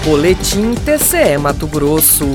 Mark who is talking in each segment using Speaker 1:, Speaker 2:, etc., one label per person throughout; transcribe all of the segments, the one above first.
Speaker 1: Boletim TCE Mato Grosso.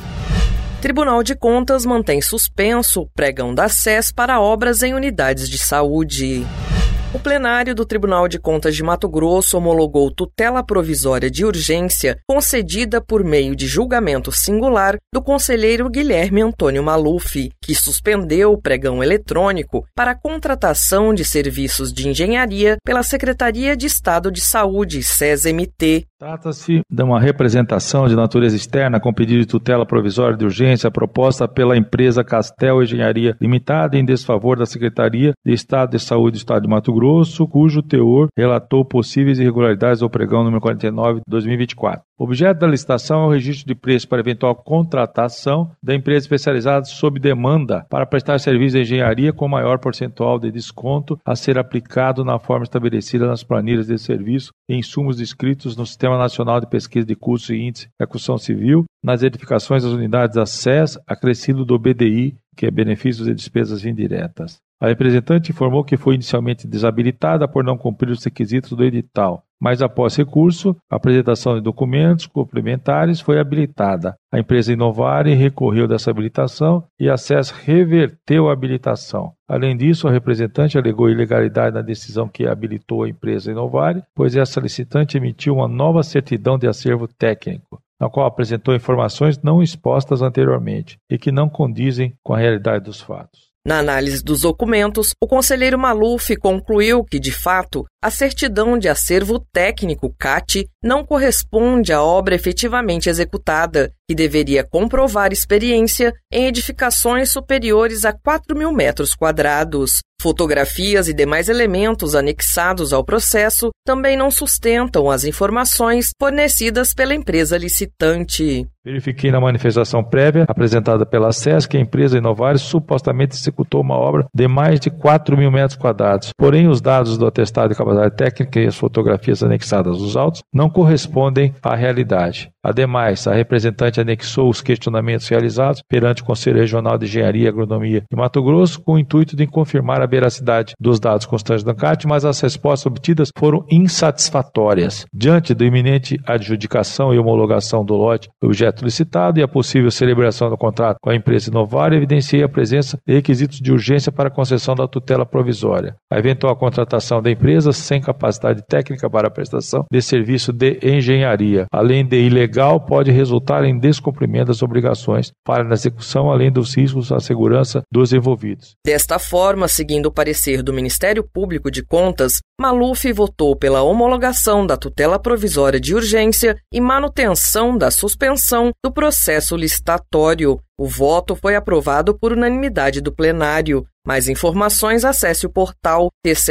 Speaker 1: Tribunal de Contas mantém suspenso o pregão da SES para obras em unidades de saúde. O plenário do Tribunal de Contas de Mato Grosso homologou tutela provisória de urgência concedida por meio de julgamento singular do conselheiro Guilherme Antônio Maluf, que suspendeu o pregão eletrônico para a contratação de serviços de engenharia pela Secretaria de Estado de Saúde, SES-MT.
Speaker 2: Trata-se de uma representação de natureza externa com pedido de tutela provisória de urgência proposta pela empresa Castel Engenharia Limitada em desfavor da Secretaria de Estado de Saúde do Estado de Mato Grosso, cujo teor relatou possíveis irregularidades do pregão número 49 de 2024. O objeto da licitação é o registro de preço para eventual contratação da empresa especializada sob demanda para prestar serviço de engenharia com maior percentual de desconto a ser aplicado na forma estabelecida nas planilhas de serviço e insumos descritos no Sistema Nacional de Pesquisa de Custos e Índice de Execução Civil, nas edificações das unidades da SES, acrescido do BDI, que é Benefícios e Despesas Indiretas. A representante informou que foi inicialmente desabilitada por não cumprir os requisitos do edital, mas após recurso, a apresentação de documentos complementares foi habilitada. A empresa Inovare recorreu dessa habilitação e a SES reverteu a habilitação. Além disso, a representante alegou ilegalidade na decisão que habilitou a empresa Inovare, pois essa licitante emitiu uma nova certidão de acervo técnico, na qual apresentou informações não expostas anteriormente e que não condizem com a realidade dos fatos.
Speaker 1: Na análise dos documentos, o conselheiro Maluf concluiu que, de fato, a certidão de acervo técnico CAT não corresponde à obra efetivamente executada, que deveria comprovar experiência em edificações superiores a 4.000 metros quadrados. Fotografias e demais elementos anexados ao processo também não sustentam as informações fornecidas pela empresa licitante.
Speaker 2: Verifiquei na manifestação prévia apresentada pela SES que a empresa Inovare supostamente executou uma obra de mais de 4.000 metros quadrados. Porém, os dados do atestado de capacidade técnica e as fotografias anexadas aos autos não correspondem à realidade. Ademais, a representante anexou os questionamentos realizados perante o Conselho Regional de Engenharia e Agronomia de Mato Grosso com o intuito de confirmar a veracidade dos dados constantes do CAT, mas as respostas obtidas foram insatisfatórias. Diante da iminente adjudicação e homologação do lote objeto licitado e a possível celebração do contrato com a empresa Inovare, evidenciei a presença de requisitos de urgência para a concessão da tutela provisória. A eventual contratação da empresa sem capacidade técnica para a prestação de serviço de engenharia, além de ilegal, pode resultar em descumprimento das obrigações para a execução, além dos riscos à segurança dos envolvidos.
Speaker 1: Desta forma, seguindo o parecer do Ministério Público de Contas, Maluf votou pela homologação da tutela provisória de urgência e manutenção da suspensão do processo licitatório. O voto foi aprovado por unanimidade do plenário. Mais informações, acesse o portal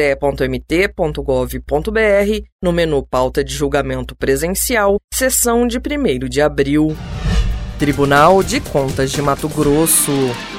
Speaker 1: tce.mt.gov.br, no menu Pauta de Julgamento Presencial, sessão de 1º de abril. Tribunal de Contas de Mato Grosso.